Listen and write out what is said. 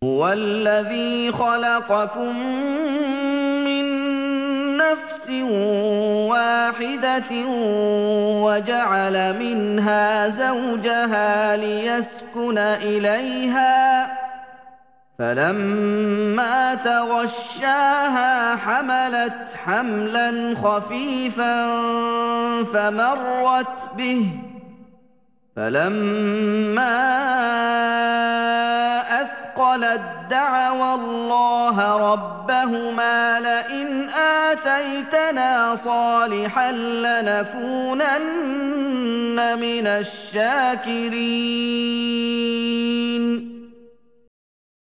هُوَ الَّذِي خَلَقَكُم مِّن نَّفْسٍ وَاحِدَةٍ وَجَعَلَ مِنْهَا زَوْجَهَا لِيَسْكُنَ إِلَيْهَا ۖ فَلَمَّا تَغَشَّاهَا حَمَلَتْ حَمْلًا خَفِيفًا فَمَرَّتْ بِهِ ۖ فَلَمَّا أَثْقَلَت دَّعَوَا اللَّهَ رَبَّهُمَا لَئِنْ آتَيْتَنَا صَالِحًا لَّنَكُونَنَّ مِنَ الشَّاكِرِينَ